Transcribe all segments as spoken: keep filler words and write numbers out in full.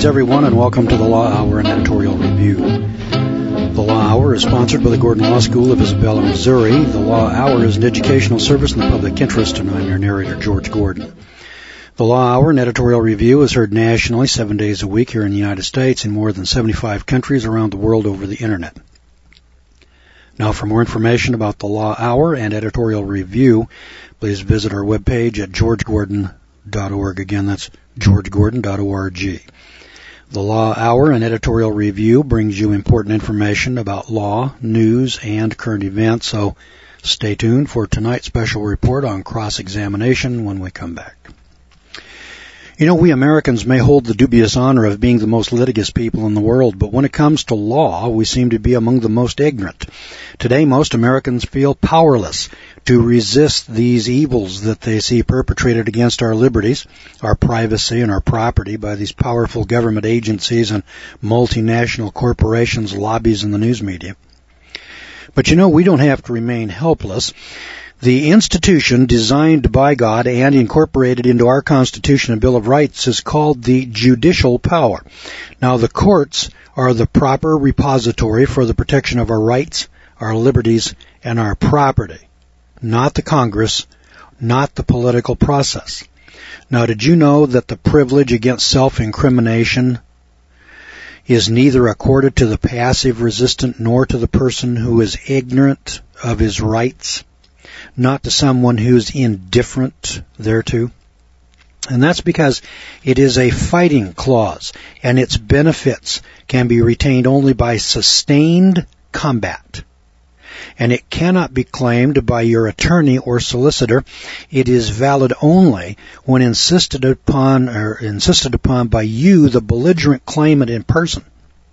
Greetings, everyone, and welcome to the Law Hour and Editorial Review. The Law Hour is sponsored by the Gordon Law School of Isabella, Missouri. The Law Hour is an educational service in the public interest, and I'm your narrator, George Gordon. The Law Hour and Editorial Review is heard nationally seven days a week here in the United States in more than seventy-five countries around the world over the Internet. Now, for more information about the Law Hour and Editorial Review, please visit our webpage at george gordon dot org. Again, that's george gordon dot org. The Law Hour and Editorial Review brings you important information about law, news, and current events, so stay tuned for tonight's special report on cross-examination when we come back. You know, we Americans may hold the dubious honor of being the most litigious people in the world, but when it comes to law, we seem to be among the most ignorant. Today, most Americans feel powerless to resist these evils that they see perpetrated against our liberties, our privacy, and our property by these powerful government agencies and multinational corporations, lobbies, and the news media. But you know, we don't have to remain helpless. The institution designed by God and incorporated into our Constitution and Bill of Rights is called the judicial power. Now, the courts are the proper repository for the protection of our rights, our liberties, and our property, not the Congress, not the political process. Now, did you know that the privilege against self-incrimination is neither accorded to the passive resistant nor to the person who is ignorant of his rights? Not to someone who's indifferent thereto. And that's because it is a fighting clause, and its benefits can be retained only by sustained combat. And it cannot be claimed by your attorney or solicitor. It is valid only when insisted upon or insisted upon by you, the belligerent claimant in person.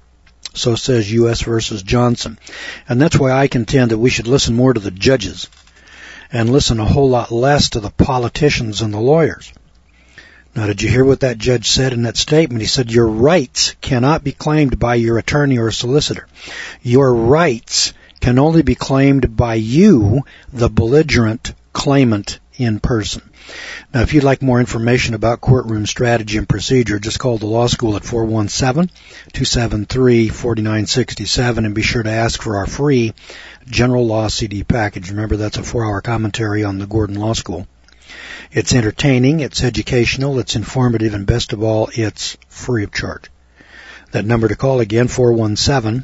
So says U S versus Johnson. And that's why I contend that we should listen more to the judges and listen a whole lot less to the politicians and the lawyers. Now, did you hear what that judge said in that statement? He said, your rights cannot be claimed by your attorney or solicitor. Your rights can only be claimed by you, the belligerent claimant in person. Now, if you'd like more information about courtroom strategy and procedure, just call the law school at four one seven, two seven three, four nine six seven and be sure to ask for our free General Law C D package. Remember, that's a four-hour commentary on the Gordon Law School. It's entertaining, it's educational, it's informative, and best of all, it's free of charge. That number to call again, four one seven,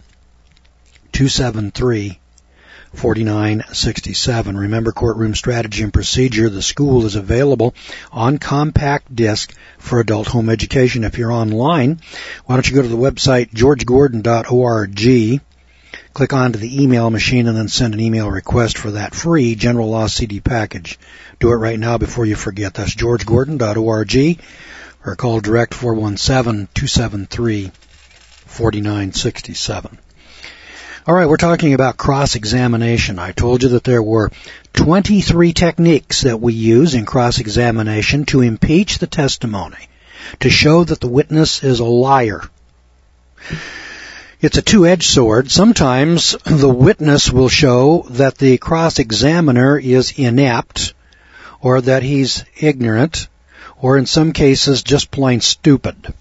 two seven three, four nine six seven. Remember, courtroom strategy and procedure, the school is available on compact disc for adult home education. If you're online, why don't you go to the website george gordon dot org, click onto the email machine, and then send an email request for that free General Law C D package. Do it right now before you forget. That's george gordon dot org, or call direct four one seven, two seven three, four nine six seven. All right, we're talking about cross-examination. I told you that there were twenty-three techniques that we use in cross-examination to impeach the testimony, to show that the witness is a liar. It's a two-edged sword. Sometimes the witness will show that the cross-examiner is inept, or that he's ignorant, or in some cases just plain stupid.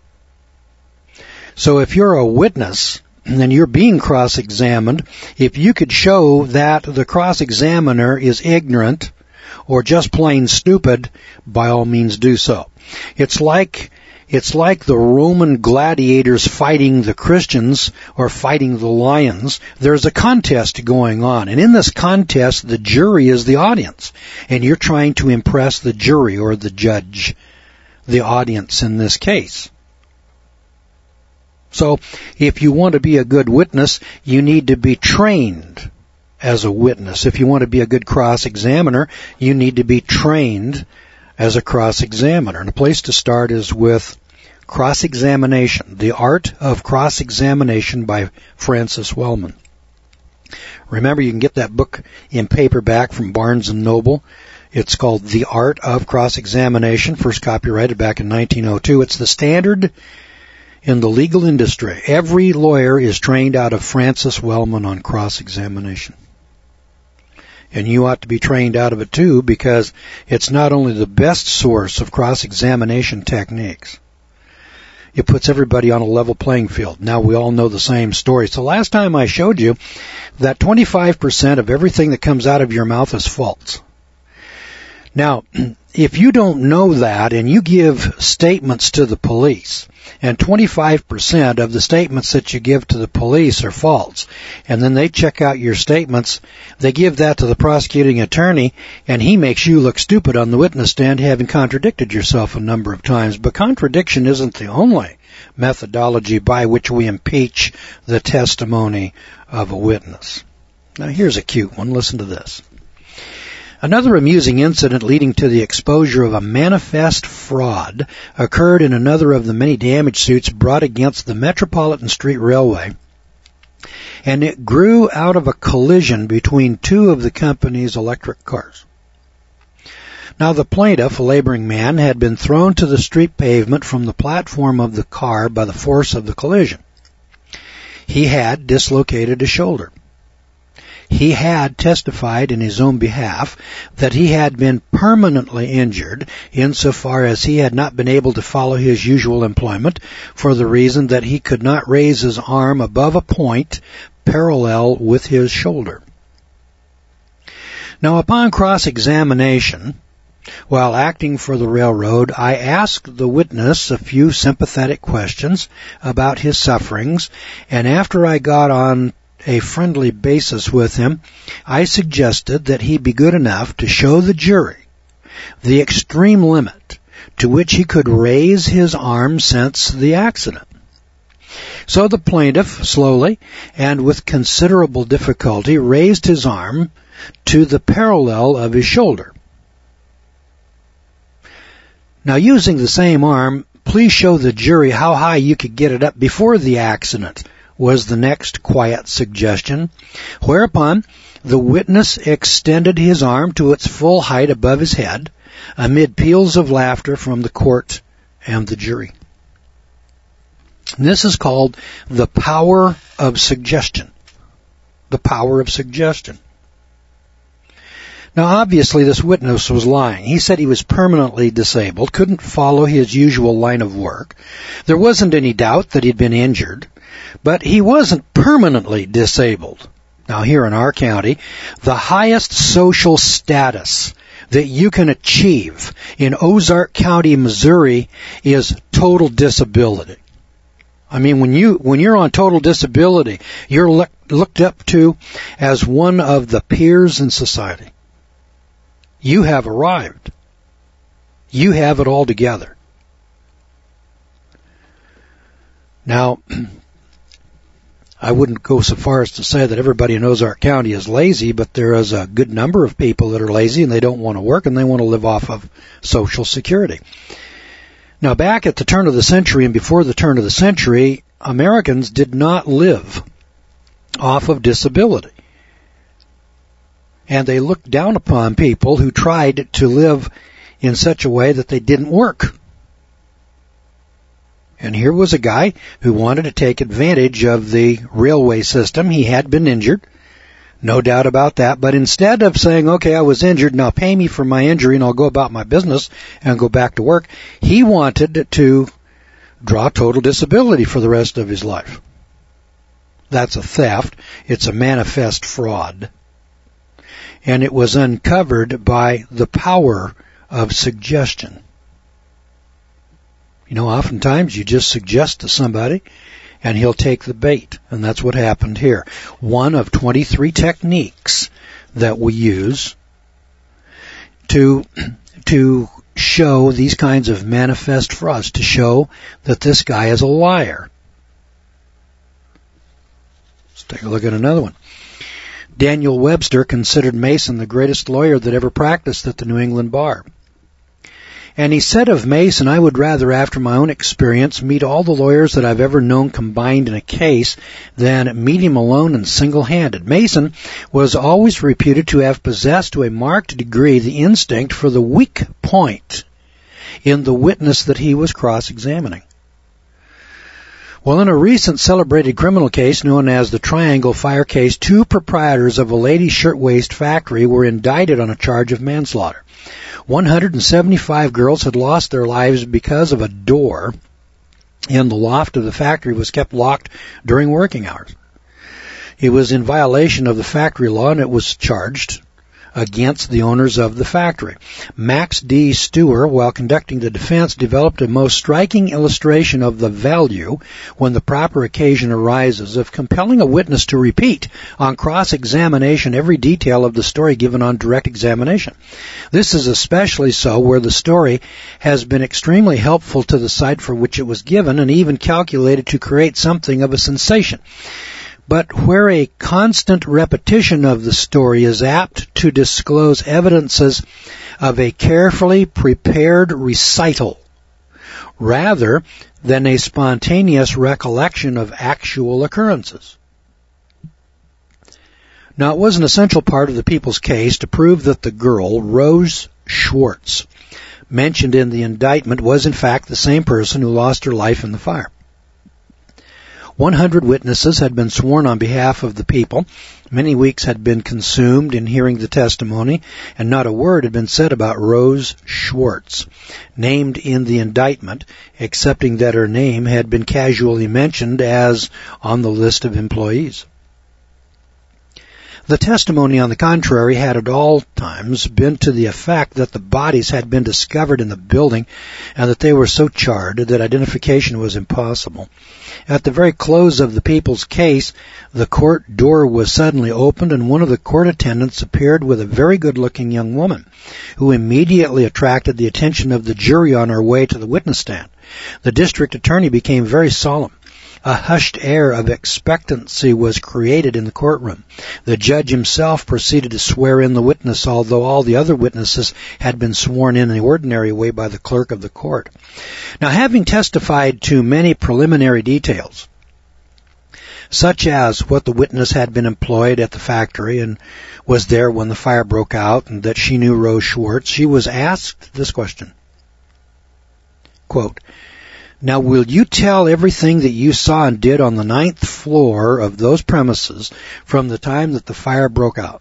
So if you're a witness and you're being cross-examined, if you could show that the cross-examiner is ignorant or just plain stupid, by all means do so. It's like it's like the Roman gladiators fighting the Christians or fighting the lions. There's a contest going on, and in this contest, the jury is the audience, and you're trying to impress the jury or the judge, the audience in this case. So, if you want to be a good witness, you need to be trained as a witness. If you want to be a good cross-examiner, you need to be trained as a cross-examiner. And a place to start is with Cross-Examination, The Art of Cross-Examination by Francis Wellman. Remember, you can get that book in paperback from Barnes and Noble. It's called The Art of Cross-Examination, first copyrighted back in nineteen oh two. It's the standard in the legal industry. Every lawyer is trained out of Francis Wellman on cross-examination. And you ought to be trained out of it too, because it's not only the best source of cross-examination techniques, it puts everybody on a level playing field. Now we all know the same story. So last time I showed you that twenty-five percent of everything that comes out of your mouth is false. Now, if you don't know that and you give statements to the police, and twenty-five percent of the statements that you give to the police are false, and then they check out your statements, they give that to the prosecuting attorney, and he makes you look stupid on the witness stand, having contradicted yourself a number of times. But contradiction isn't the only methodology by which we impeach the testimony of a witness. Now here's a cute one. Listen to this. Another amusing incident leading to the exposure of a manifest fraud occurred in another of the many damage suits brought against the Metropolitan Street Railway, and it grew out of a collision between two of the company's electric cars. Now, the plaintiff, a laboring man, had been thrown to the street pavement from the platform of the car by the force of the collision. He had dislocated a shoulder. He had testified in his own behalf that he had been permanently injured insofar as he had not been able to follow his usual employment for the reason that he could not raise his arm above a point parallel with his shoulder. Now, upon cross-examination, while acting for the railroad, I asked the witness a few sympathetic questions about his sufferings, and after I got on a friendly basis with him, I suggested that he be good enough to show the jury the extreme limit to which he could raise his arm since the accident. So the plaintiff slowly and with considerable difficulty raised his arm to the parallel of his shoulder. Now, using the same arm, please show the jury how high you could get it up before the accident, was the next quiet suggestion, whereupon the witness extended his arm to its full height above his head, amid peals of laughter from the court and the jury. And this is called the power of suggestion. The power of suggestion. Now, obviously, this witness was lying. He said he was permanently disabled, couldn't follow his usual line of work. There wasn't any doubt that he'd been injured, but he wasn't permanently disabled. Now, here in our county, the highest social status that you can achieve in Ozark County, Missouri, is total disability. I mean, when you when you're on total disability, you're look, looked up to as one of the peers in society. You have arrived. You have it all together. Now, I wouldn't go so far as to say that everybody in Ozark County is lazy, but there is a good number of people that are lazy and they don't want to work and they want to live off of Social Security. Now, back at the turn of the century and before the turn of the century, Americans did not live off of disability. And they looked down upon people who tried to live in such a way that they didn't work. And here was a guy who wanted to take advantage of the railway system. He had been injured, no doubt about that. But instead of saying, okay, I was injured, now pay me for my injury and I'll go about my business and go back to work, he wanted to draw total disability for the rest of his life. That's a theft. It's a manifest fraud. And it was uncovered by the power of suggestion. You know, oftentimes you just suggest to somebody and he'll take the bait. And that's what happened here. One of twenty-three techniques that we use to, to show these kinds of manifest frauds, to show that this guy is a liar. Let's take a look at another one. Daniel Webster considered Mason the greatest lawyer that ever practiced at the New England bar. And he said of Mason, I would rather, after my own experience, meet all the lawyers that I've ever known combined in a case than meet him alone and single-handed. Mason was always reputed to have possessed to a marked degree the instinct for the weak point in the witness that he was cross-examining. Well, in a recent celebrated criminal case known as the Triangle Fire case, two proprietors of a ladies' shirtwaist factory were indicted on a charge of manslaughter. one hundred seventy-five girls had lost their lives because of a door in the loft of the factory was kept locked during working hours. He was in violation of the factory law, and it was charged against the owners of the factory. Max D. Steuer, while conducting the defense, developed a most striking illustration of the value, when the proper occasion arises, of compelling a witness to repeat on cross-examination every detail of the story given on direct examination. This is especially so where the story has been extremely helpful to the side for which it was given, and even calculated to create something of a sensation. But where a constant repetition of the story is apt to disclose evidences of a carefully prepared recital, rather than a spontaneous recollection of actual occurrences. Now, it was an essential part of the people's case to prove that the girl, Rose Schwartz, mentioned in the indictment, was in fact the same person who lost her life in the fire. One hundred witnesses had been sworn on behalf of the people. Many weeks had been consumed in hearing the testimony, and not a word had been said about Rose Schwartz, named in the indictment, excepting that her name had been casually mentioned as on the list of employees. The testimony, on the contrary, had at all times been to the effect that the bodies had been discovered in the building and that they were so charred that identification was impossible. At the very close of the people's case, the court door was suddenly opened, and one of the court attendants appeared with a very good-looking young woman, who immediately attracted the attention of the jury on her way to the witness stand. The district attorney became very solemn. A hushed air of expectancy was created in the courtroom. The judge himself proceeded to swear in the witness, although all the other witnesses had been sworn in the ordinary way by the clerk of the court. Now, having testified to many preliminary details, such as what the witness had been employed at the factory and was there when the fire broke out, and that she knew Rose Schwartz, she was asked this question. Quote, "Now, will you tell everything that you saw and did on the ninth floor of those premises from the time that the fire broke out?"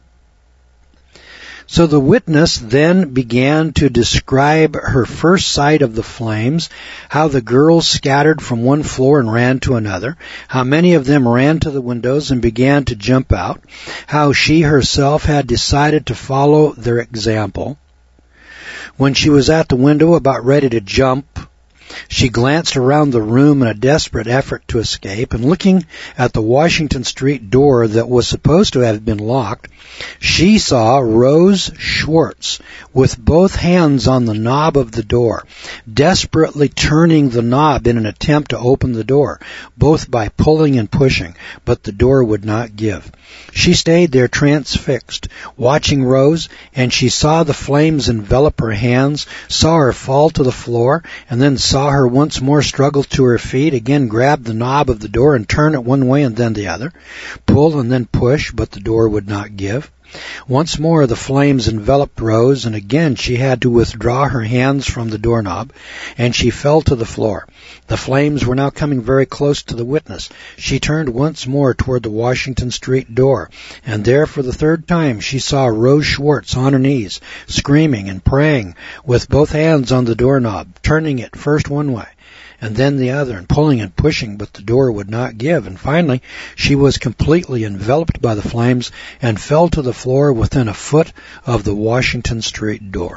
So the witness then began to describe her first sight of the flames, how the girls scattered from one floor and ran to another, how many of them ran to the windows and began to jump out, how she herself had decided to follow their example. When she was at the window about ready to jump, she glanced around the room in a desperate effort to escape, and looking at the Washington Street door that was supposed to have been locked, she saw Rose Schwartz with both hands on the knob of the door, desperately turning the knob in an attempt to open the door, both by pulling and pushing, but the door would not give. She stayed there transfixed, watching Rose, and she saw the flames envelop her hands, saw her fall to the floor, and then saw her once more struggle to her feet, again grab the knob of the door and turn it one way and then the other, pull and then push, but the door would not give. Once more the flames enveloped Rose, and again she had to withdraw her hands from the doorknob, and she fell to the floor. The flames were now coming very close to the witness. She turned once more toward the Washington Street door, and there for the third time she saw Rose Schwartz on her knees, screaming and praying, with both hands on the doorknob, turning it first one way and then the other, and pulling and pushing, but the door would not give. And finally, she was completely enveloped by the flames and fell to the floor within a foot of the Washington Street door.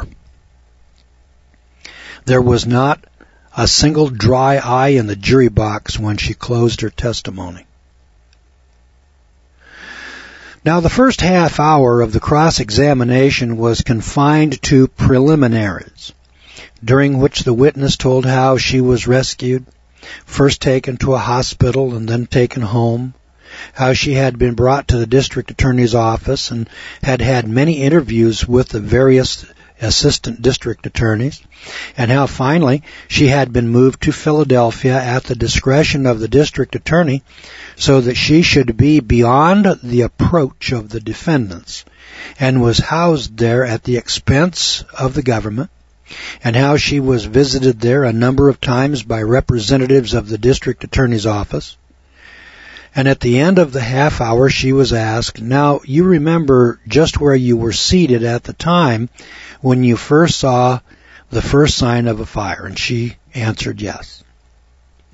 There was not a single dry eye in the jury box when she closed her testimony. Now, the first half hour of the cross-examination was confined to preliminaries, during which the witness told how she was rescued, first taken to a hospital and then taken home, how she had been brought to the district attorney's office and had had many interviews with the various assistant district attorneys, and how finally she had been moved to Philadelphia at the discretion of the district attorney so that she should be beyond the approach of the defendants, and was housed there at the expense of the government, and how she was visited there a number of times by representatives of the district attorney's office. And at the end of the half hour she was asked, "Now, you remember just where you were seated at the time when you first saw the first sign of a fire?" And she answered yes.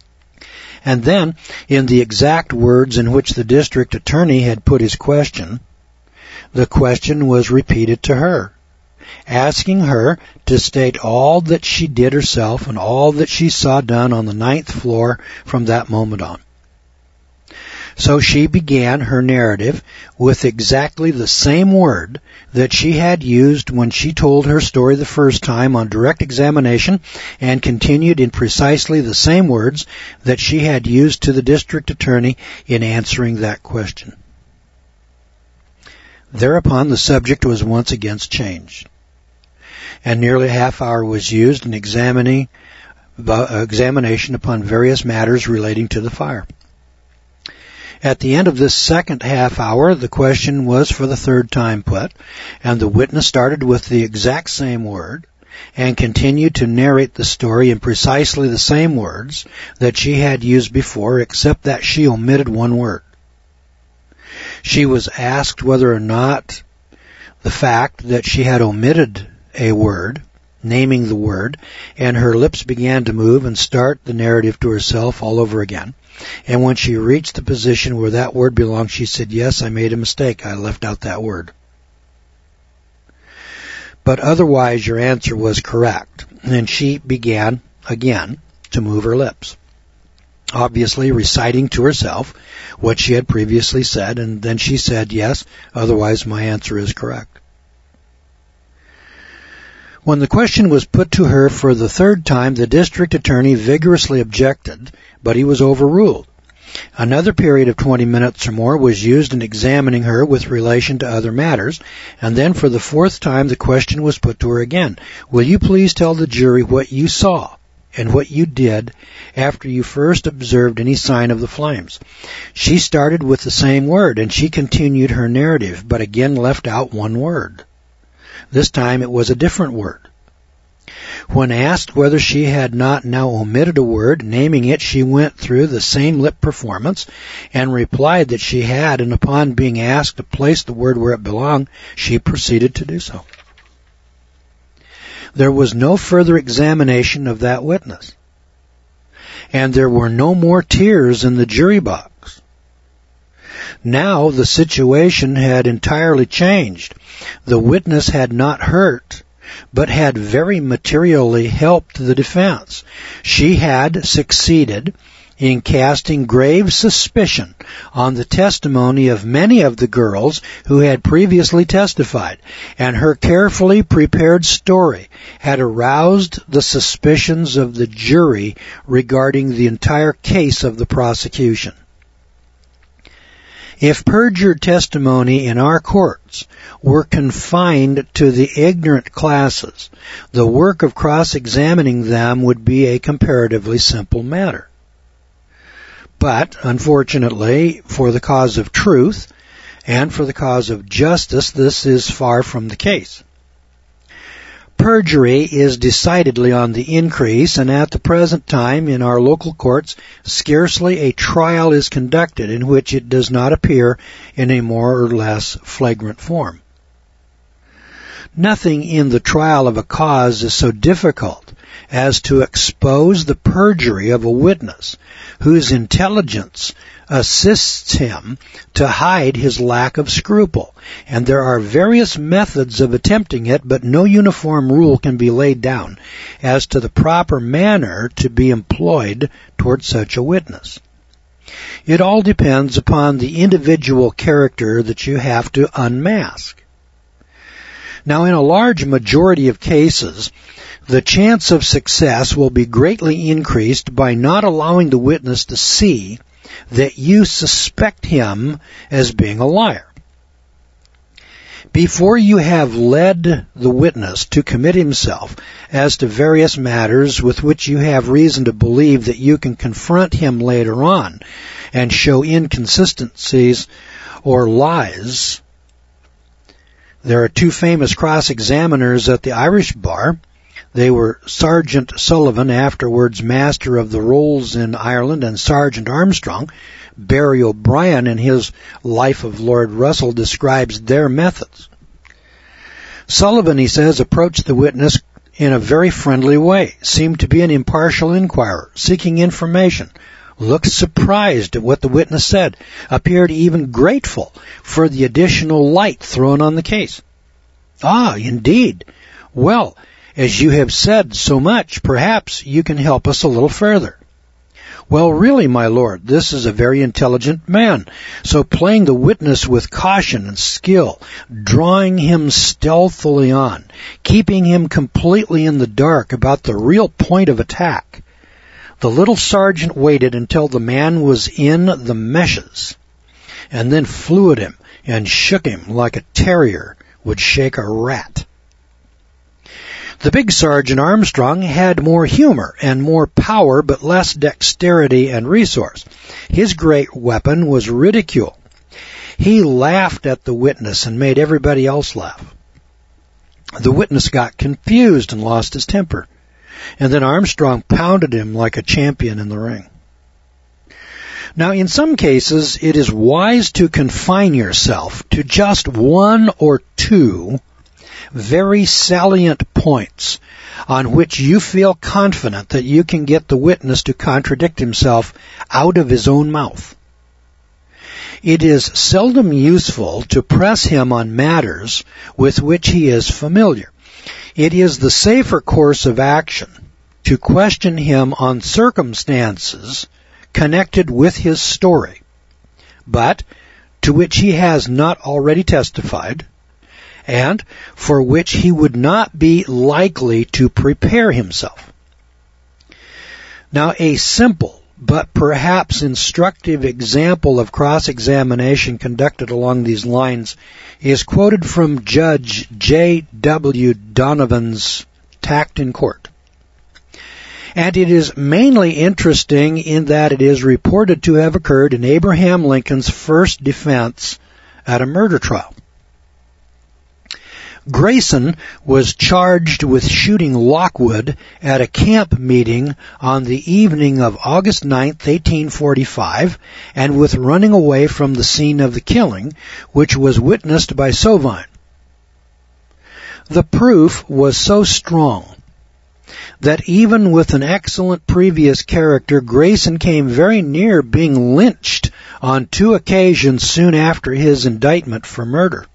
And then, in the exact words in which the district attorney had put his question, the question was repeated to her, asking her to state all that she did herself and all that she saw done on the ninth floor from that moment on. So she began her narrative with exactly the same word that she had used when she told her story the first time on direct examination, and continued in precisely the same words that she had used to the district attorney in answering that question. Thereupon the subject was once again changed, and nearly a half hour was used in examining, uh, examination upon various matters relating to the fire. At the end of this second half hour, the question was for the third time put, and the witness started with the exact same word and continued to narrate the story in precisely the same words that she had used before, except that she omitted one word. She was asked whether or not the fact that she had omitted a word, naming the word, and her lips began to move and start the narrative to herself all over again. And when she reached the position where that word belonged, she said, "Yes, I made a mistake. I left out that word. But otherwise your answer was correct." And she began again to move her lips, obviously reciting to herself what she had previously said, and then she said, "Yes, otherwise my answer is correct." When the question was put to her for the third time, the district attorney vigorously objected, but he was overruled. Another period of twenty minutes or more was used in examining her with relation to other matters, and then for the fourth time the question was put to her again. "Will you please tell the jury what you saw and what you did after you first observed any sign of the flames?" She started with the same word, and she continued her narrative, but again left out one word. This time it was a different word. When asked whether she had not now omitted a word, naming it, she went through the same lip performance and replied that she had, and upon being asked to place the word where it belonged, she proceeded to do so. There was no further examination of that witness, and there were no more tears in the jury box. Now the situation had entirely changed. The witness had not hurt, but had very materially helped the defense. She had succeeded in casting grave suspicion on the testimony of many of the girls who had previously testified, and her carefully prepared story had aroused the suspicions of the jury regarding the entire case of the prosecution. If perjured testimony in our courts were confined to the ignorant classes, the work of cross-examining them would be a comparatively simple matter. But, unfortunately, for the cause of truth and for the cause of justice, this is far from the case. Perjury is decidedly on the increase, and at the present time in our local courts scarcely a trial is conducted in which it does not appear in a more or less flagrant form. Nothing in the trial of a cause is so difficult as to expose the perjury of a witness whose intelligence assists him to hide his lack of scruple, and there are various methods of attempting it, but no uniform rule can be laid down as to the proper manner to be employed toward such a witness. It all depends upon the individual character that you have to unmask. Now, in a large majority of cases, the chance of success will be greatly increased by not allowing the witness to see that you suspect him as being a liar. Before you have led the witness to commit himself as to various matters with which you have reason to believe that you can confront him later on and show inconsistencies or lies, there are two famous cross-examiners at the Irish bar. They were Sergeant Sullivan, afterwards Master of the Rolls in Ireland, and Sergeant Armstrong. Barry O'Brien, in his Life of Lord Russell, describes their methods. Sullivan, he says, approached the witness in a very friendly way, seemed to be an impartial inquirer, seeking information, looked surprised at what the witness said, appeared even grateful for the additional light thrown on the case. Ah, indeed. Well, as you have said so much, perhaps you can help us a little further. Well, really, my lord, this is a very intelligent man. So playing the witness with caution and skill, drawing him stealthily on, keeping him completely in the dark about the real point of attack, the little sergeant waited until the man was in the meshes, and then flew at him and shook him like a terrier would shake a rat. The big Sergeant Armstrong had more humor and more power, but less dexterity and resource. His great weapon was ridicule. He laughed at the witness and made everybody else laugh. The witness got confused and lost his temper, and then Armstrong pounded him like a champion in the ring. Now, in some cases, it is wise to confine yourself to just one or two very salient points on which you feel confident that you can get the witness to contradict himself out of his own mouth. It is seldom useful to press him on matters with which he is familiar. It is the safer course of action to question him on circumstances connected with his story, but to which he has not already testified, and for which he would not be likely to prepare himself. Now, a simple but perhaps instructive example of cross-examination conducted along these lines is quoted from Judge J W Donovan's Tact in Court. And it is mainly interesting in that it is reported to have occurred in Abraham Lincoln's first defense at a murder trial. Grayson was charged with shooting Lockwood at a camp meeting on the evening of August ninth, eighteen forty-five, and with running away from the scene of the killing, which was witnessed by Sovine. The proof was so strong that even with an excellent previous character, Grayson came very near being lynched on two occasions soon after his indictment for murder.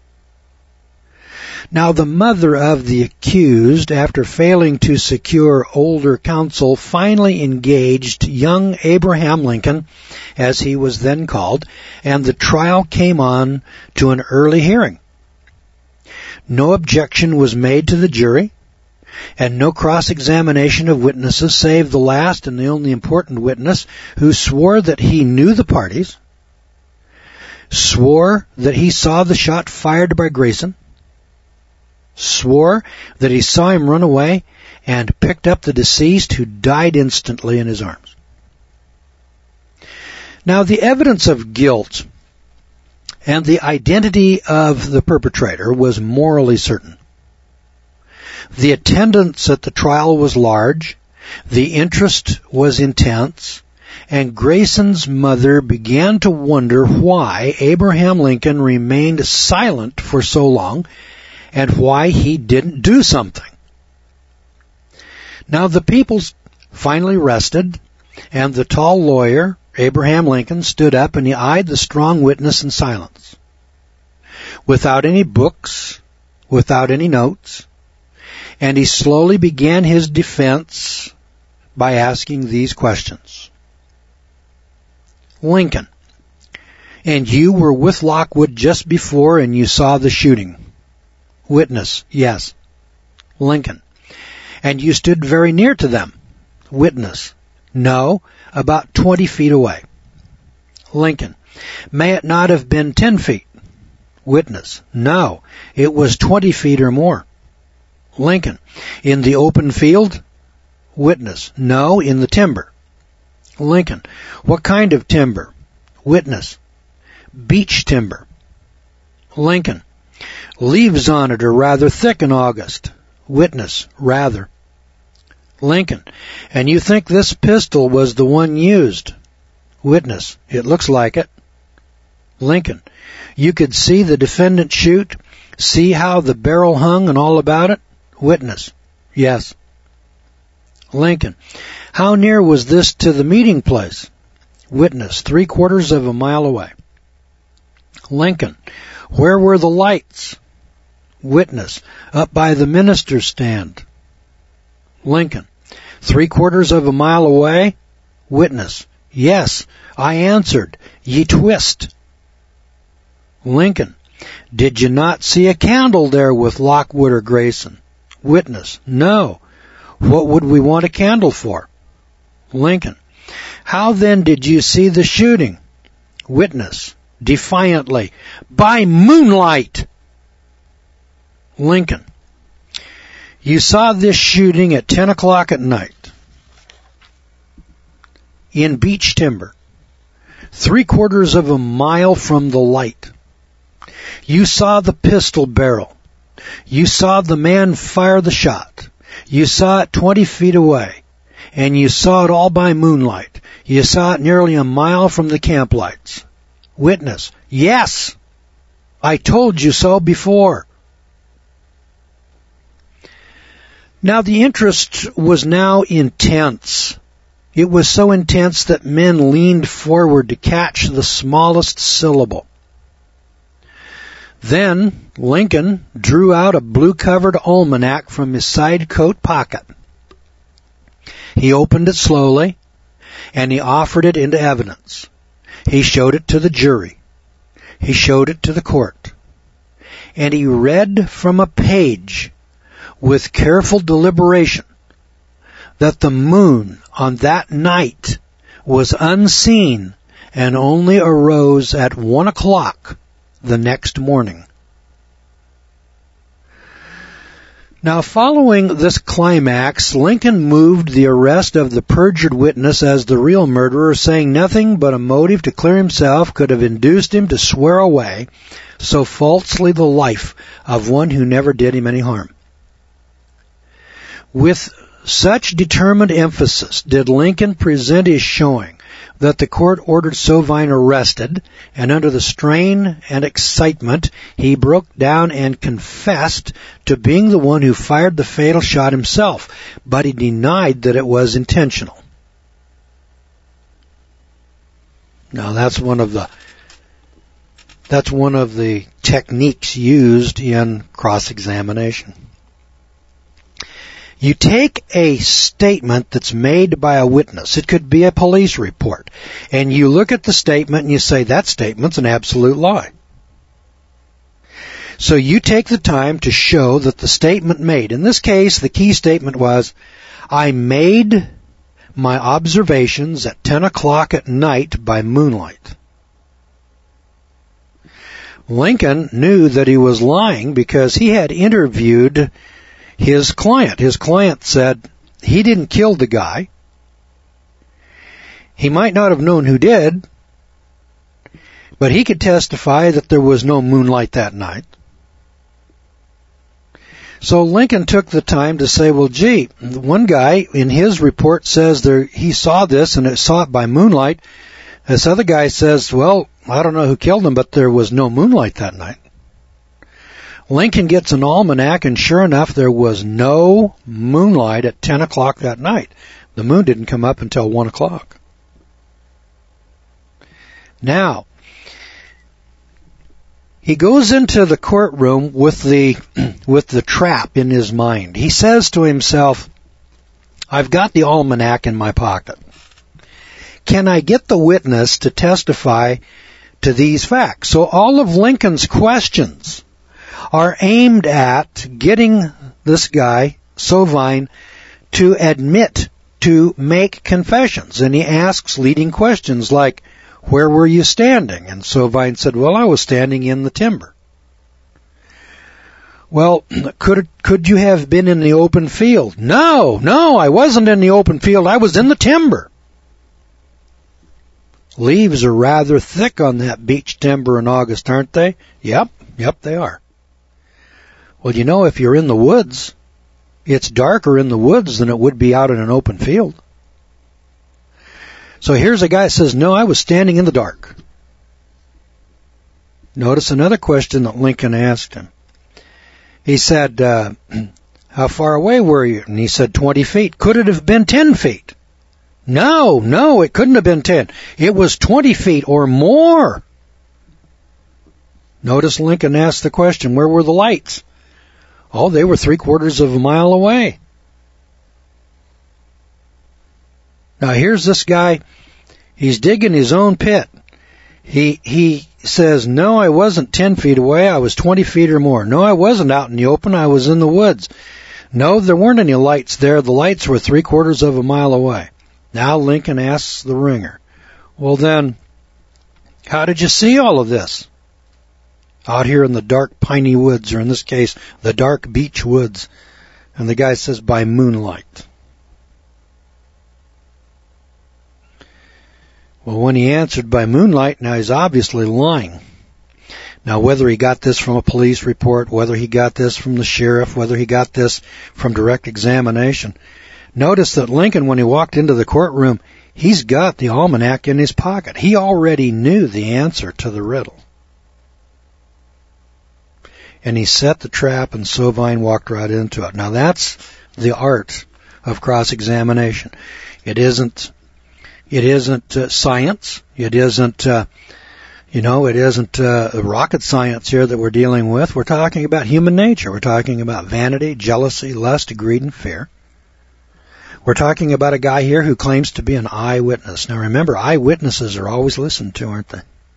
Now, the mother of the accused, after failing to secure older counsel, finally engaged young Abraham Lincoln, as he was then called, and the trial came on to an early hearing. No objection was made to the jury, and no cross-examination of witnesses save the last and the only important witness, who swore that he knew the parties, swore that he saw the shot fired by Grayson, swore that he saw him run away, and picked up the deceased, who died instantly in his arms. Now, the evidence of guilt and the identity of the perpetrator was morally certain. The attendance at the trial was large, the interest was intense, and Grayson's mother began to wonder why Abraham Lincoln remained silent for so long, and why he didn't do something. Now, the people finally rested, and the tall lawyer, Abraham Lincoln, stood up and he eyed the strong witness in silence. Without any books, without any notes, and he slowly began his defense by asking these questions. Lincoln, and you were with Lockwood just before and you saw the shooting? Witness, yes. Lincoln, and you stood very near to them? Witness, no, about twenty feet away. Lincoln, may it not have been ten feet? Witness, no, it was twenty feet or more. Lincoln, in the open field? Witness, no, in the timber. Lincoln, what kind of timber? Witness, beech timber. Lincoln, leaves on it are rather thick in August. Witness, rather. Lincoln, and you think this pistol was the one used? Witness, it looks like it. Lincoln, you could see the defendant shoot, see how the barrel hung and all about it? Witness, yes. Lincoln, how near was this to the meeting place? Witness, three quarters of a mile away. Lincoln, where were the lights? Witness, up by the minister's stand. Lincoln, three quarters of a mile away? Witness, yes, I answered, ye twist. Lincoln, did you not see a candle there with Lockwood or Grayson? Witness, no. What would we want a candle for? Lincoln, how then did you see the shooting? Witness, defiantly, by moonlight. Lincoln, you saw this shooting at ten o'clock at night in beech timber, three quarters of a mile from the light. You saw the pistol barrel. You saw the man fire the shot. You saw it twenty feet away, and you saw it all by moonlight. You saw it nearly a mile from the camp lights. Witness, yes, I told you so before. Now the interest was now intense. It was so intense that men leaned forward to catch the smallest syllable. Then Lincoln drew out a blue-covered almanac from his side coat pocket. He opened it slowly, and he offered it into evidence. He showed it to the jury. He showed it to the court. And he read from a page with careful deliberation that the moon on that night was unseen and only arose at one o'clock the next morning. Now, following this climax, Lincoln moved the arrest of the perjured witness as the real murderer, saying nothing but a motive to clear himself could have induced him to swear away so falsely the life of one who never did him any harm. With such determined emphasis did Lincoln present his showing that the court ordered Sovine arrested, and under the strain and excitement, he broke down and confessed to being the one who fired the fatal shot himself, but he denied that it was intentional. Now that's one of the that's one of the techniques used in cross-examination. You take a statement that's made by a witness. It could be a police report. And you look at the statement and you say, that statement's an absolute lie. So you take the time to show that the statement made, in this case, the key statement was, I made my observations at ten o'clock at night by moonlight. Lincoln knew that he was lying because he had interviewed his client. His client said he didn't kill the guy. He might not have known who did, but he could testify that there was no moonlight that night. So Lincoln took the time to say, well, gee, one guy in his report says there he saw this and saw it by moonlight. This other guy says, well, I don't know who killed him, but there was no moonlight that night. Lincoln gets an almanac, and sure enough, there was no moonlight at ten o'clock that night. The moon didn't come up until one o'clock. Now, he goes into the courtroom with the with the trap in his mind. He says to himself, I've got the almanac in my pocket. Can I get the witness to testify to these facts? So all of Lincoln's questions are aimed at getting this guy, Sovine, to admit, to make confessions. And he asks leading questions like, where were you standing? And Sovine said, well, I was standing in the timber. Well, could could you have been in the open field? No, no, I wasn't in the open field. I was in the timber. Leaves are rather thick on that beech timber in August, aren't they? Yep, yep, they are. Well, you know, if you're in the woods, it's darker in the woods than it would be out in an open field. So here's a guy that says, no, I was standing in the dark. Notice another question that Lincoln asked him. He said, uh, how far away were you? And he said, twenty feet. Could it have been ten feet? No, no, it couldn't have been ten. It was twenty feet or more. Notice Lincoln asked the question, where were the lights? Oh, they were three quarters of a mile away. Now here's this guy. He's digging his own pit. He, he says, no, I wasn't ten feet away. I was twenty feet or more. No, I wasn't out in the open. I was in the woods. No, there weren't any lights there. The lights were three quarters of a mile away. Now Lincoln asks the ringer, well then, how did you see all of this? Out here in the dark piney woods, or in this case, the dark beech woods. And the guy says, by moonlight. Well, when he answered by moonlight, now he's obviously lying. Now, whether he got this from a police report, whether he got this from the sheriff, whether he got this from direct examination, notice that Lincoln, when he walked into the courtroom, he's got the almanac in his pocket. He already knew the answer to the riddle. And he set the trap, and Sovine walked right into it. Now, that's the art of cross-examination. It isn't, it isn't uh, science. It isn't, uh, you know, it isn't uh, rocket science here that we're dealing with. We're talking about human nature. We're talking about vanity, jealousy, lust, greed, and fear. We're talking about a guy here who claims to be an eyewitness. Now, remember, eyewitnesses are always listened to, aren't they?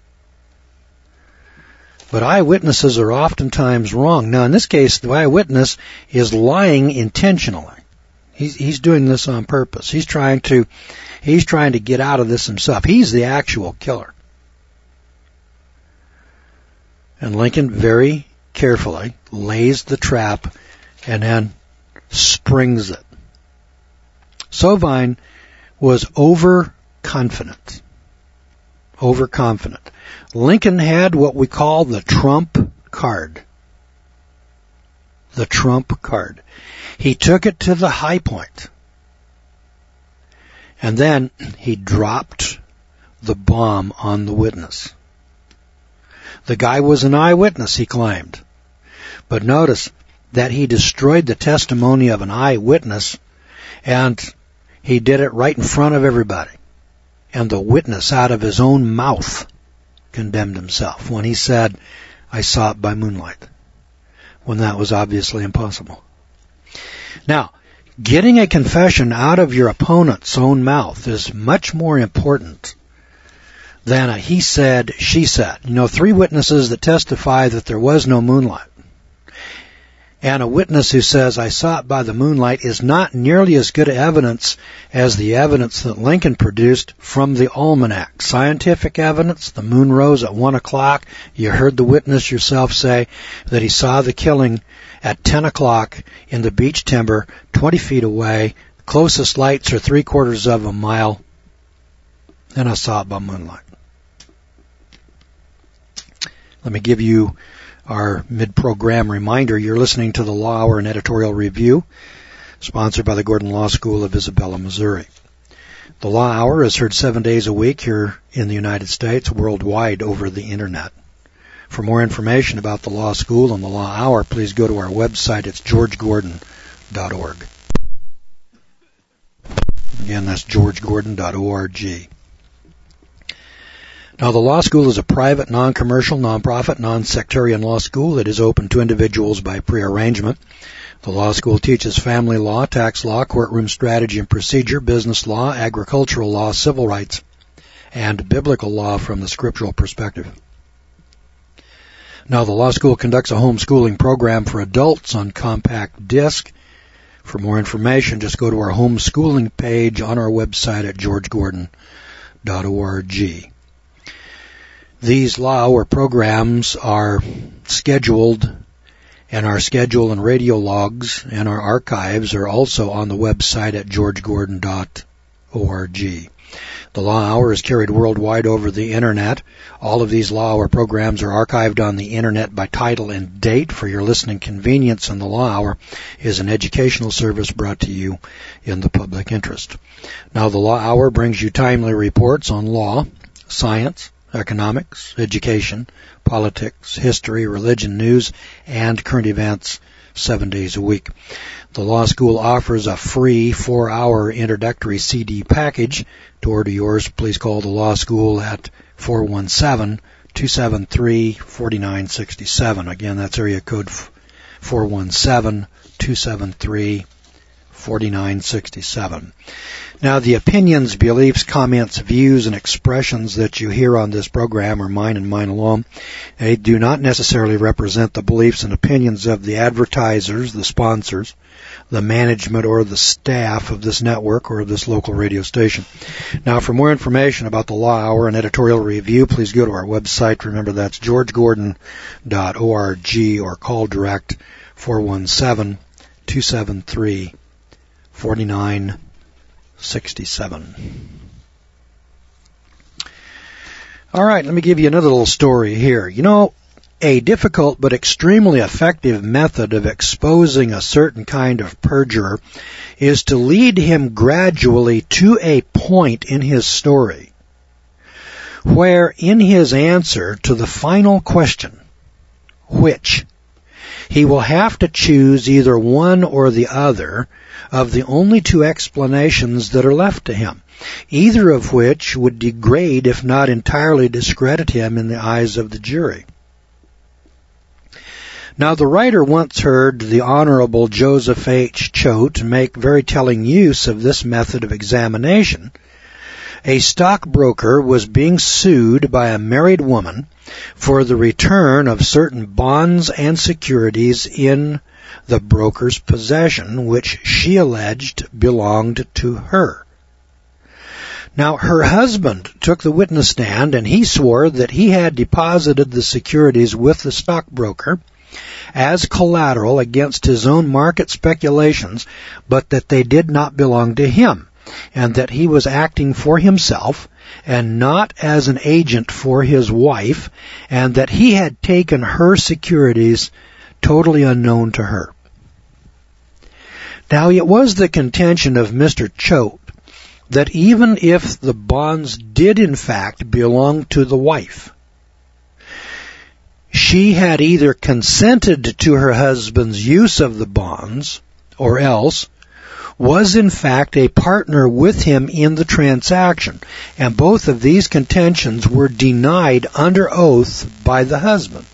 But eyewitnesses are oftentimes wrong. Now, in this case, the eyewitness is lying intentionally. He's, he's doing this on purpose. He's trying to, he's trying to get out of this himself. He's the actual killer. And Lincoln very carefully lays the trap and then springs it. Sovine was overconfident. Overconfident. Lincoln had what we call the trump card. The trump card. He took it to the high point. And then he dropped the bomb on the witness. The guy was an eyewitness, he claimed. But notice that he destroyed the testimony of an eyewitness, and he did it right in front of everybody. And the witness, out of his own mouth, condemned himself when he said, I saw it by moonlight, when that was obviously impossible. Now, getting a confession out of your opponent's own mouth is much more important than a he said, she said. You know, three witnesses that testify that there was no moonlight, and a witness who says, I saw it by the moonlight, is not nearly as good evidence as the evidence that Lincoln produced from the almanac. Scientific evidence, the moon rose at one o'clock. You heard the witness yourself say that he saw the killing at ten o'clock in the beech timber, twenty feet away. Closest lights are three quarters of a mile. And I saw it by moonlight. Let me give you our mid-program reminder. You're listening to the Law Hour and Editorial Review, sponsored by the Gordon Law School of Isabella, Missouri. The Law Hour is heard seven days a week here in the United States, worldwide over the Internet. For more information about the Law School and the Law Hour, please go to our website. It's george gordon dot org. Again, that's george gordon dot org. Now, the law school is a private, non-commercial, non-profit, non-sectarian law school. It is open to individuals by prearrangement. The law school teaches family law, tax law, courtroom strategy and procedure, business law, agricultural law, civil rights, and biblical law from the scriptural perspective. Now, the law school conducts a homeschooling program for adults on compact disc. For more information, just go to our homeschooling page on our website at george gordon dot org. These law hour programs are scheduled, and our schedule and radio logs and our archives are also on the website at george gordon dot org. The Law Hour is carried worldwide over the Internet. All of these Law Hour programs are archived on the Internet by title and date for your listening convenience, and the Law Hour is an educational service brought to you in the public interest. Now, the Law Hour brings you timely reports on law, science, economics, education, politics, history, religion, news, and current events seven days a week. The law school offers a free four-hour introductory C D package. To order yours, please call the law school at four one seven, two seven three, four nine six seven. Again, that's area code four one seven, two seven three, four nine six seven. Now, the opinions, beliefs, comments, views, and expressions that you hear on this program are mine and mine alone. They do not necessarily represent the beliefs and opinions of the advertisers, the sponsors, the management, or the staff of this network or this local radio station. Now, for more information about the Law Hour and editorial review, please go to our website. Remember, that's george gordon dot org, or call direct four one seven, two seven three, four nine six seven. All right, let me give you another little story here. You know, a difficult but extremely effective method of exposing a certain kind of perjurer is to lead him gradually to a point in his story where, in his answer to the final question, which, he will have to choose either one or the other of the only two explanations that are left to him, either of which would degrade, if not entirely discredit him in the eyes of the jury. Now, the writer once heard the Honorable Joseph H. Choate make very telling use of this method of examination. A stockbroker was being sued by a married woman for the return of certain bonds and securities in the broker's possession, which she alleged belonged to her. Now, her husband took the witness stand, and he swore that he had deposited the securities with the stockbroker as collateral against his own market speculations, but that they did not belong to him, and that he was acting for himself and not as an agent for his wife, and that he had taken her securities totally unknown to her. Now, it was the contention of Mister Choate that even if the bonds did in fact belong to the wife, she had either consented to her husband's use of the bonds, or else was in fact a partner with him in the transaction, and both of these contentions were denied under oath by the husband.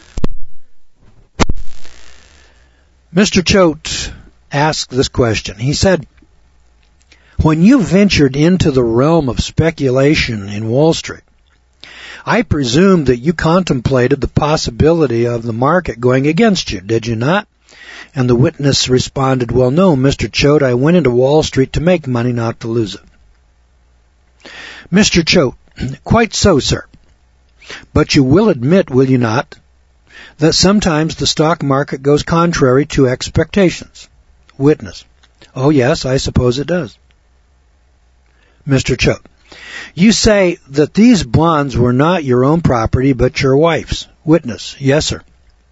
Mister Choate asked this question. He said, "When you ventured into the realm of speculation in Wall Street, I presume that you contemplated the possibility of the market going against you, did you not?" And the witness responded, "Well, no, Mister Choate, I went into Wall Street to make money, not to lose it." Mister Choate, "Quite so, sir. But you will admit, will you not, that sometimes the stock market goes contrary to expectations?" Witness, "Oh, yes, I suppose it does." Mister Choate, "You say that these bonds were not your own property, but your wife's." Witness, "Yes, sir."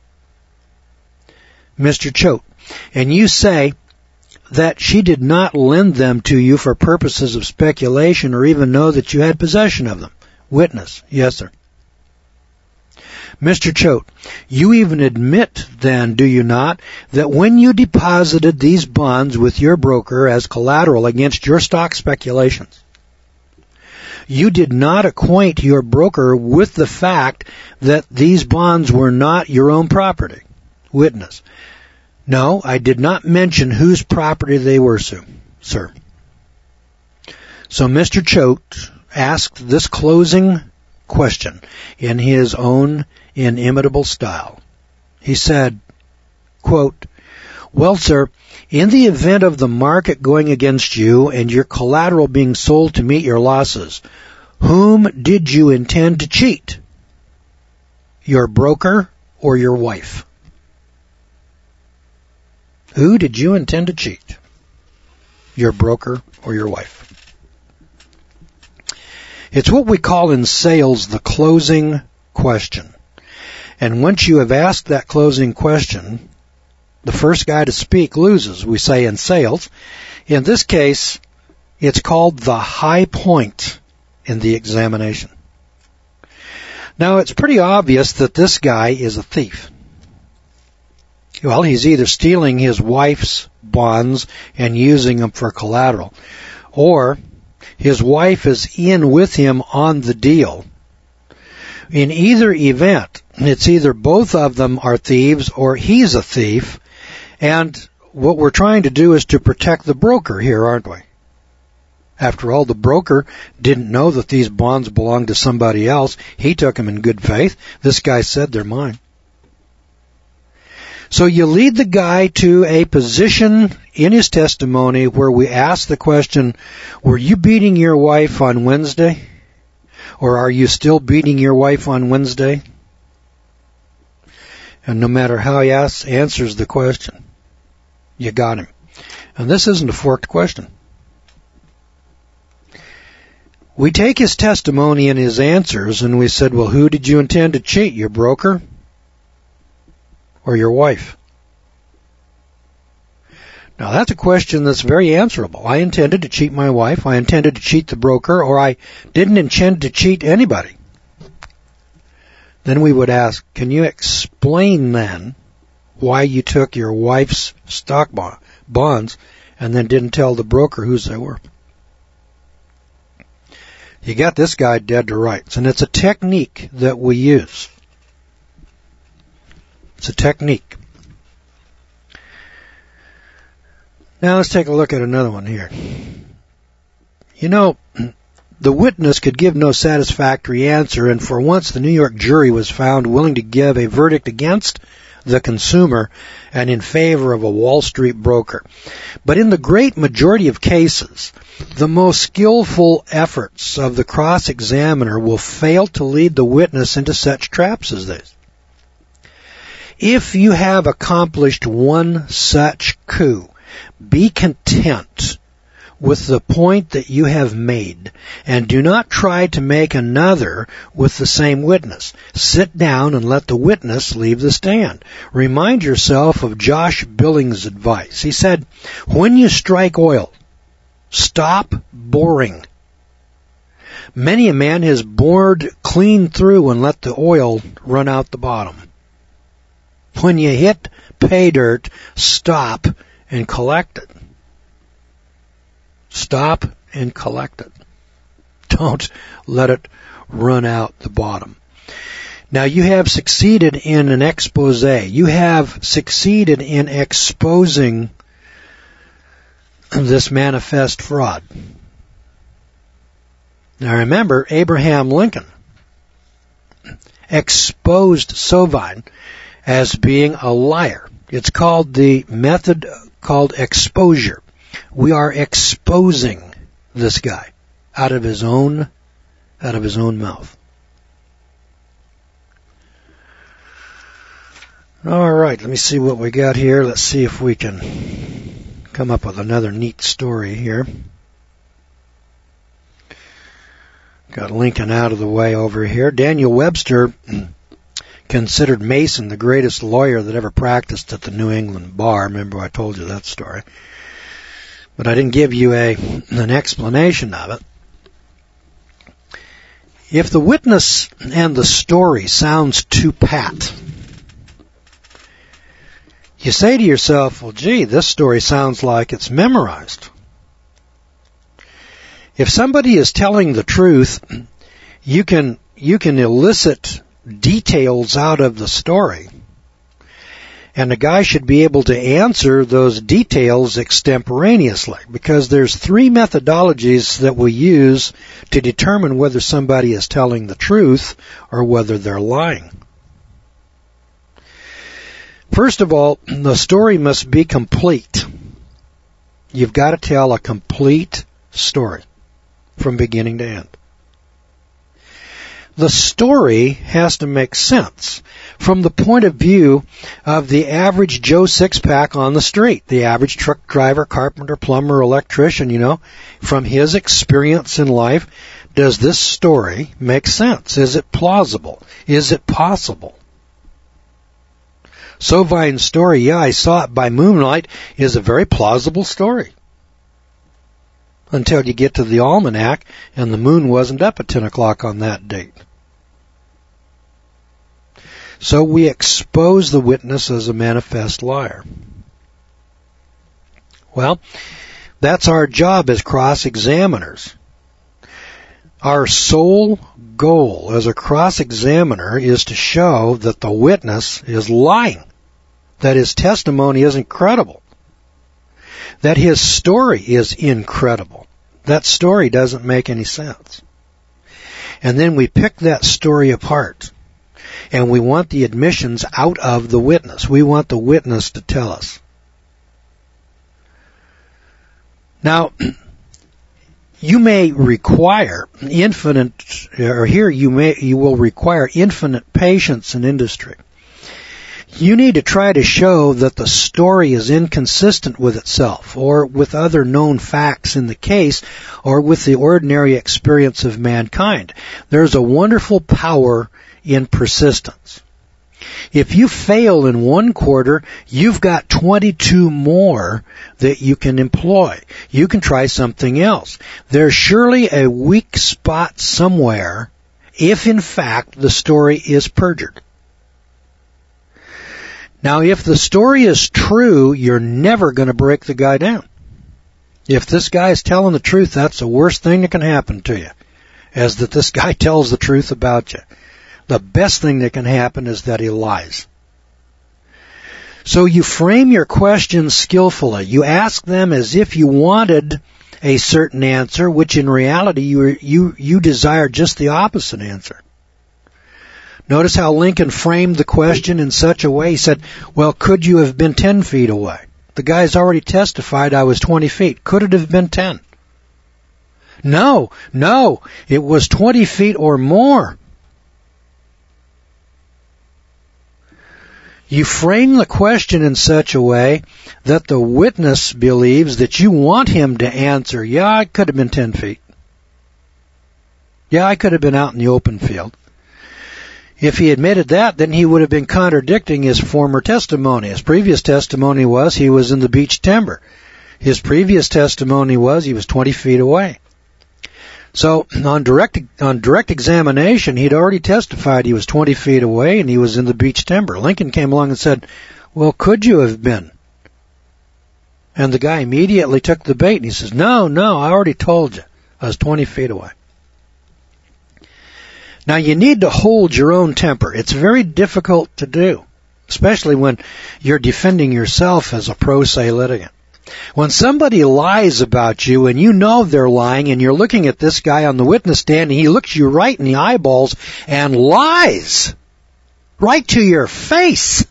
Mister Choate, "And you say that she did not lend them to you for purposes of speculation or even know that you had possession of them?" Witness, "Yes, sir." Mister Choate, "You even admit then, do you not, that when you deposited these bonds with your broker as collateral against your stock speculations, you did not acquaint your broker with the fact that these bonds were not your own property?" Witness, "No, I did not mention whose property they were, sir." So Mister Choate asked this closing question in his own inimitable style. He said, quote, "Well, sir, in the event of the market going against you and your collateral being sold to meet your losses, whom did you intend to cheat? Your broker or your wife?" Who did you intend to cheat? Your broker or your wife? It's what we call in sales the closing question. And once you have asked that closing question, the first guy to speak loses, we say in sales. In this case, it's called the high point in the examination. Now, it's pretty obvious that this guy is a thief. Well, he's either stealing his wife's bonds and using them for collateral, or his wife is in with him on the deal. In either event, it's either both of them are thieves or he's a thief, and what we're trying to do is to protect the broker here, aren't we? After all, the broker didn't know that these bonds belonged to somebody else. He took them in good faith. This guy said they're mine. So you lead the guy to a position in his testimony where we ask the question, were you beating your wife on Wednesday? Or are you still beating your wife on Wednesday? And no matter how he asks, answers the question, you got him. And this isn't a forked question. We take his testimony and his answers and we said, well, who did you intend to cheat, your broker or your wife? Now, that's a question that's very answerable. I intended to cheat my wife, I intended to cheat the broker, or I didn't intend to cheat anybody. Then we would ask, can you explain then why you took your wife's stock bonds and then didn't tell the broker whose they were? You got this guy dead to rights, and it's a technique that we use. It's a technique. Now let's take a look at another one here. You know, the witness could give no satisfactory answer, and for once the New York jury was found willing to give a verdict against the consumer and in favor of a Wall Street broker. But in the great majority of cases, the most skillful efforts of the cross-examiner will fail to lead the witness into such traps as this. If you have accomplished one such coup, be content with the point that you have made, and do not try to make another with the same witness. Sit down and let the witness leave the stand. Remind yourself of Josh Billings' advice. He said, when you strike oil, stop boring. Many a man has bored clean through and let the oil run out the bottom. When you hit pay dirt, stop and collect it. Stop and collect it. Don't let it run out the bottom. Now, you have succeeded in an expose. You have succeeded in exposing this manifest fraud. Now, remember, Abraham Lincoln exposed Sovine as being a liar. It's called the method called exposure. We are exposing this guy out of his own, out of his own mouth. All right, let me see what we got here. Let's see if we can come up with another neat story here. Got Lincoln out of the way over here. Daniel Webster considered Mason the greatest lawyer that ever practiced at the New England bar. Remember I told you that story. But I didn't give you a an explanation of it. If the witness and the story sounds too pat, you say to yourself, well, gee, this story sounds like it's memorized. If somebody is telling the truth, you can you can elicit details out of the story. And the guy should be able to answer those details extemporaneously, because there's three methodologies that we use to determine whether somebody is telling the truth or whether they're lying. First of all, the story must be complete. You've got to tell a complete story from beginning to end. The story has to make sense from the point of view of the average Joe Sixpack on the street, the average truck driver, carpenter, plumber, electrician, you know, from his experience in life. Does this story make sense? Is it plausible? Is it possible? Sovine's story, yeah, I saw it by moonlight, is a very plausible story. Until you get to the almanac and the moon wasn't up at ten o'clock on that date. So we expose the witness as a manifest liar. Well, that's our job as cross-examiners. Our sole goal as a cross-examiner is to show that the witness is lying, that his testimony isn't credible, that his story is incredible. That story doesn't make any sense. And then we pick that story apart, and we want the admissions out of the witness. We want the witness to tell us. Now, you may require infinite, or here you may, you will require infinite patience in industry. You need to try to show that the story is inconsistent with itself, or with other known facts in the case, or with the ordinary experience of mankind. There's a wonderful power in persistence. If you fail in one quarter, you've got twenty-two more that you can employ. You can try something else. There's surely a weak spot somewhere if, in fact, the story is perjured. Now, if the story is true, you're never going to break the guy down. If this guy is telling the truth, that's the worst thing that can happen to you, is that this guy tells the truth about you. The best thing that can happen is that he lies. So you frame your questions skillfully. You ask them as if you wanted a certain answer, which in reality you you you desire just the opposite answer. Notice how Lincoln framed the question in such a way. He said, well, could you have been ten feet away? The guy's already testified I was twenty feet. Could it have been ten? No, no, it was twenty feet or more. You frame the question in such a way that the witness believes that you want him to answer, yeah, I could have been ten feet. Yeah, I could have been out in the open field. If he admitted that, then he would have been contradicting his former testimony. His previous testimony was he was in the beach timber. His previous testimony was he was twenty feet away. So on direct on direct examination, he'd already testified he was twenty feet away and he was in the beach timber. Lincoln came along and said, well, could you have been? And the guy immediately took the bait and he says, no, no, I already told you. I was twenty feet away. Now, you need to hold your own temper. It's very difficult to do, especially when you're defending yourself as a pro se litigant. When somebody lies about you and you know they're lying and you're looking at this guy on the witness stand and he looks you right in the eyeballs and lies right to your face,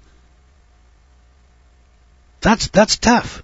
that's that's tough.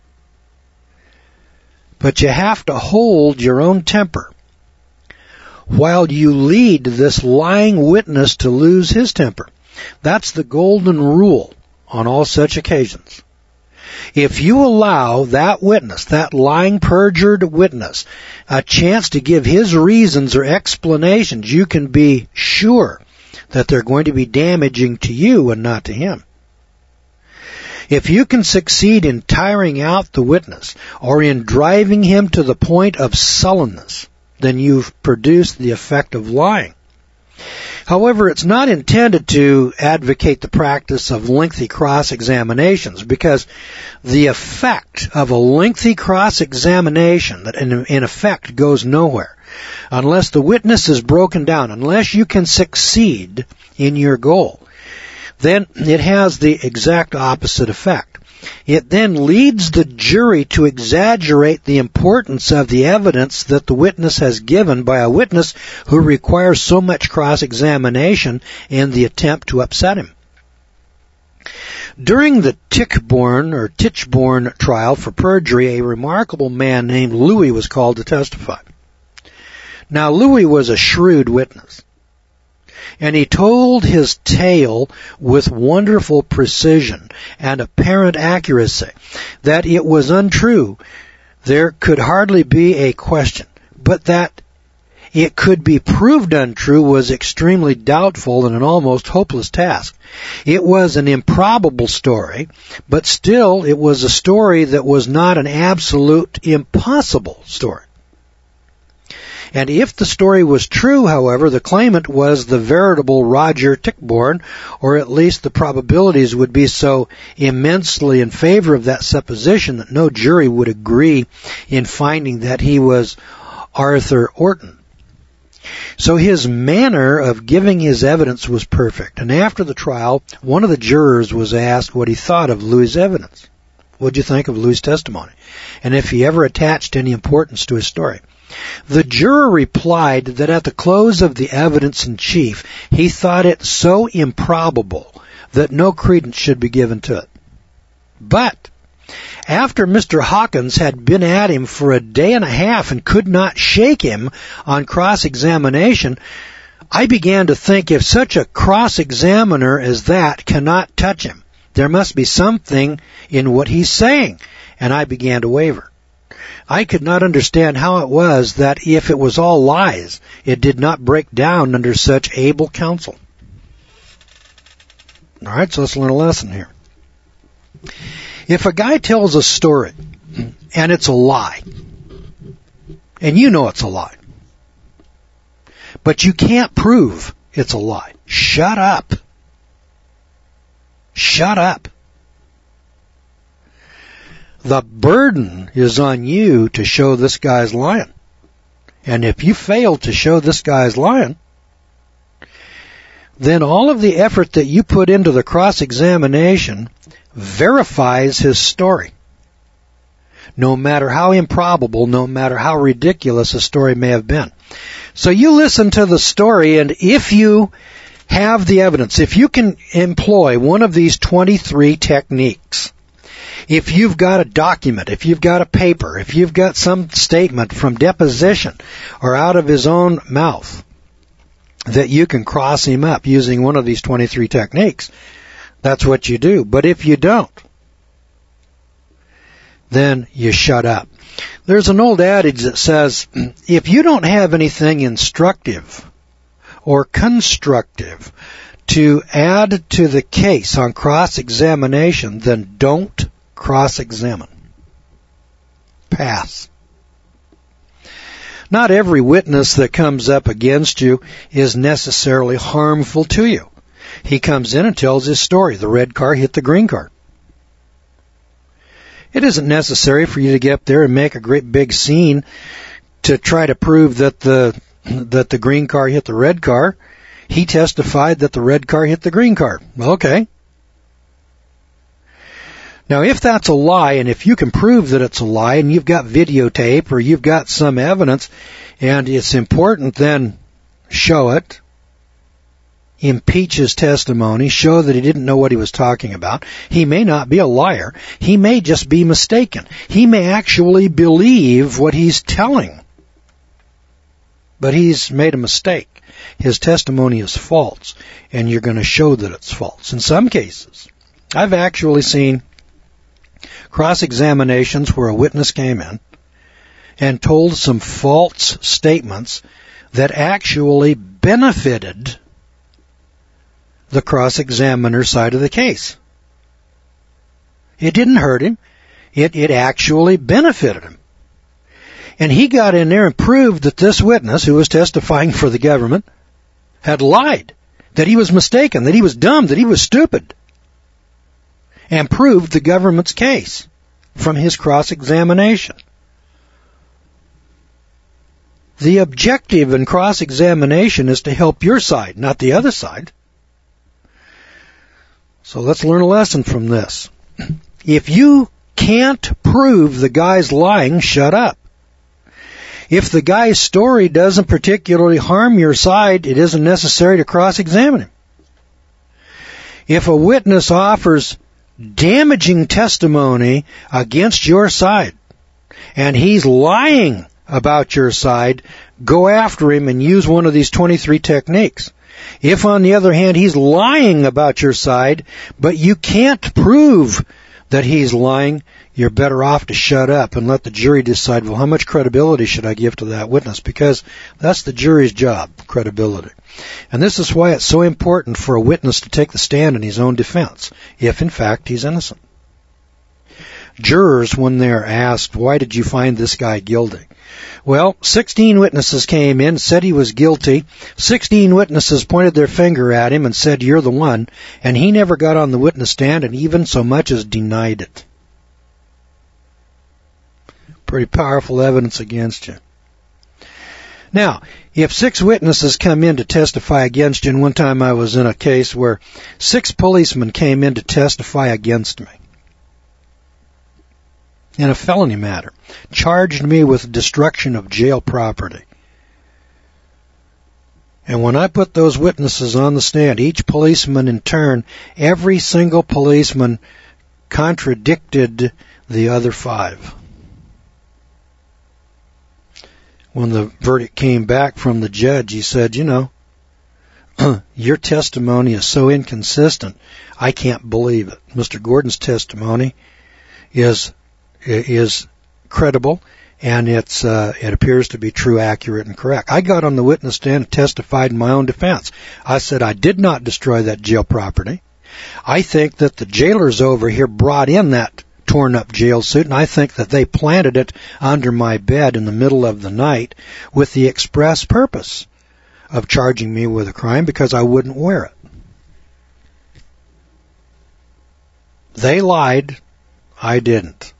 But you have to hold your own temper while you lead this lying witness to lose his temper. That's the golden rule on all such occasions. If you allow that witness, that lying, perjured witness, a chance to give his reasons or explanations, you can be sure that they're going to be damaging to you and not to him. If you can succeed in tiring out the witness or in driving him to the point of sullenness, then you've produced the effect of lying. However, it's not intended to advocate the practice of lengthy cross-examinations, because the effect of a lengthy cross-examination that in, in effect goes nowhere unless the witness is broken down, unless you can succeed in your goal, then it has the exact opposite effect. It then leads the jury to exaggerate the importance of the evidence that the witness has given by a witness who requires so much cross-examination in the attempt to upset him. During the Tichborne or Tichborne trial for perjury, a remarkable man named Louis was called to testify. Now, Louis was a shrewd witness, and he told his tale with wonderful precision and apparent accuracy that it was untrue. There could hardly be a question, but that it could be proved untrue was extremely doubtful and an almost hopeless task. It was an improbable story, but still it was a story that was not an absolute impossible story. And if the story was true, however, the claimant was the veritable Roger Tichborne, or at least the probabilities would be so immensely in favor of that supposition that no jury would agree in finding that he was Arthur Orton. So his manner of giving his evidence was perfect. And after the trial, one of the jurors was asked what he thought of Louis' evidence. What did you think of Louis' testimony? And if he ever attached any importance to his story. The juror replied that at the close of the evidence in chief, he thought it so improbable that no credence should be given to it. But after Mister Hawkins had been at him for a day and a half and could not shake him on cross-examination, I began to think if such a cross-examiner as that cannot touch him, there must be something in what he's saying, and I began to waver. I could not understand how it was that if it was all lies, it did not break down under such able counsel. All right, so let's learn a lesson here. If a guy tells a story, and it's a lie, and you know it's a lie, but you can't prove it's a lie, shut up. Shut up. The burden is on you to show this guy's lying. And if you fail to show this guy's lying, then all of the effort that you put into the cross-examination verifies his story. No matter how improbable, no matter how ridiculous a story may have been. So you listen to the story, and if you have the evidence, if you can employ one of these twenty-three techniques, if you've got a document, if you've got a paper, if you've got some statement from deposition or out of his own mouth that you can cross him up using one of these twenty-three techniques, that's what you do. But if you don't, then you shut up. There's an old adage that says, if you don't have anything instructive or constructive to add to the case on cross-examination, then don't cross-examine. Pass. Not every witness that comes up against you is necessarily harmful to you. He comes in and tells his story. The red car hit the green car. It isn't necessary for you to get up there and make a great big scene to try to prove that the that the green car hit the red car. He testified that the red car hit the green car. Okay. Now, if that's a lie, and if you can prove that it's a lie, and you've got videotape or you've got some evidence, and it's important, then show it. Impeach his testimony. Show that he didn't know what he was talking about. He may not be a liar. He may just be mistaken. He may actually believe what he's telling. But he's made a mistake. His testimony is false, and you're going to show that it's false. In some cases, I've actually seen cross-examinations where a witness came in and told some false statements that actually benefited the cross-examiner side of the case. It didn't hurt him. It, it actually benefited him. And he got in there and proved that this witness, who was testifying for the government, had lied, that he was mistaken, that he was dumb, that he was stupid, and proved the government's case from his cross-examination. The objective in cross-examination is to help your side, not the other side. So let's learn a lesson from this. If you can't prove the guy's lying, shut up. If the guy's story doesn't particularly harm your side, it isn't necessary to cross-examine him. If a witness offers damaging testimony against your side, and he's lying about your side, go after him and use one of these twenty-three techniques. If, on the other hand, he's lying about your side, but you can't prove that he's lying, you're better off to shut up and let the jury decide, well, how much credibility should I give to that witness? Because that's the jury's job, credibility. And this is why it's so important for a witness to take the stand in his own defense, if, in fact, he's innocent. jurors when they're asked, why did you find this guy guilty? Well, sixteen witnesses came in, said he was guilty. sixteen witnesses pointed their finger at him and said, you're the one. And he never got on the witness stand and even so much as denied it. Pretty powerful evidence against you. Now, if six witnesses come in to testify against you, and one time I was in a case where six policemen came in to testify against me in a felony matter, charged me with destruction of jail property. And when I put those witnesses on the stand, each policeman in turn, every single policeman contradicted the other five. When the verdict came back from the judge, he said, you know, your testimony is so inconsistent, I can't believe it. Mister Gordon's testimony is is credible, and it's uh, it appears to be true, accurate, and correct. I got on the witness stand and testified in my own defense. I said I did not destroy that jail property. I think that the jailers over here brought in that torn up jail suit, and I think that they planted it under my bed in the middle of the night with the express purpose of charging me with a crime because I wouldn't wear it. They lied. I didn't.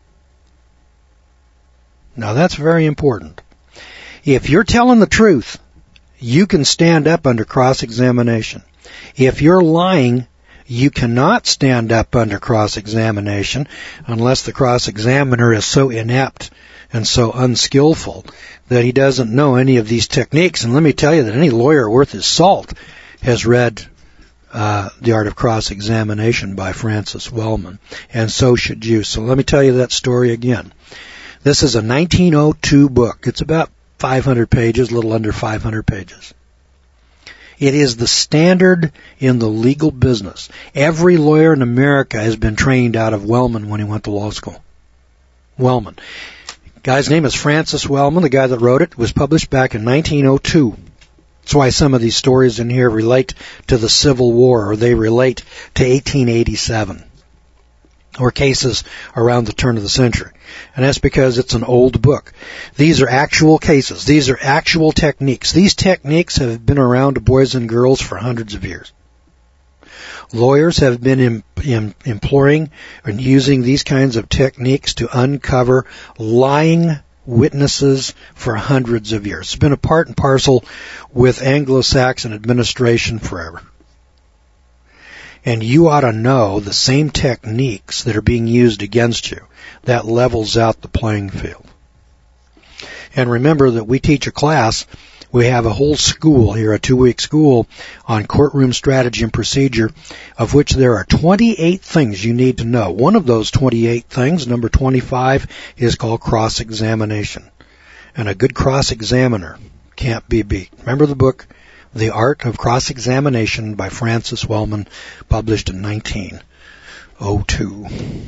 Now that's very important. If you're telling the truth, you can stand up under cross-examination. If you're lying, you cannot stand up under cross-examination unless the cross-examiner is so inept and so unskillful that he doesn't know any of these techniques. And let me tell you that any lawyer worth his salt has read uh, The Art of Cross-Examination by Francis Wellman, and so should you. So let me tell you that story again. This is a nineteen oh two book. It's about five hundred pages, a little under five hundred pages. It is the standard in the legal business. Every lawyer in America has been trained out of Wellman when he went to law school. Wellman. The guy's name is Francis Wellman. The guy that wrote it was published back in nineteen oh two. That's why some of these stories in here relate to the Civil War, or they relate to eighteen eighty-seven, or cases around the turn of the century. And that's because it's an old book. These are actual cases. These are actual techniques. These techniques have been around to boys and girls for hundreds of years. Lawyers have been em- em- employing and using these kinds of techniques to uncover lying witnesses for hundreds of years. It's been a part and parcel with Anglo-Saxon administration forever. And you ought to know the same techniques that are being used against you. That levels out the playing field. And remember that we teach a class. We have a whole school here, a two-week school on courtroom strategy and procedure, of which there are twenty-eight things you need to know. One of those twenty-eight things, number twenty-five, is called cross-examination. And a good cross-examiner can't be beat. Remember the book, The Art of Cross-Examination by Francis Wellman, published in nineteen oh two.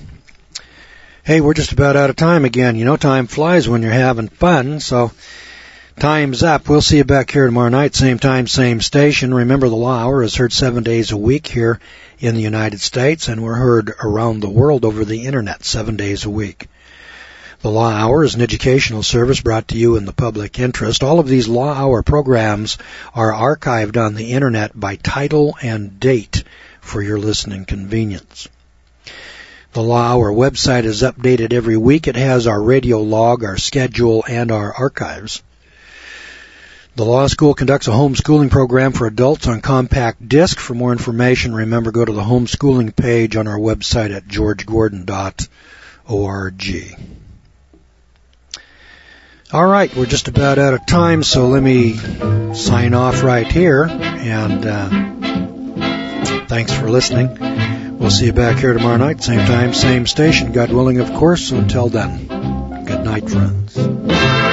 Hey, we're just about out of time again. You know, time flies when you're having fun, so time's up. We'll see you back here tomorrow night, same time, same station. Remember, the Law Hour is heard seven days a week here in the United States, and we're heard around the world over the Internet seven days a week. The Law Hour is an educational service brought to you in the public interest. All of these Law Hour programs are archived on the Internet by title and date for your listening convenience. The Law Hour website is updated every week. It has our radio log, our schedule, and our archives. The law school conducts a homeschooling program for adults on compact disc. For more information, remember, go to the homeschooling page on our website at george gordon dot org. All right, we're just about out of time, so let me sign off right here. And uh, thanks for listening. We'll see you back here tomorrow night, same time, same station, God willing, of course. So until then, good night, friends.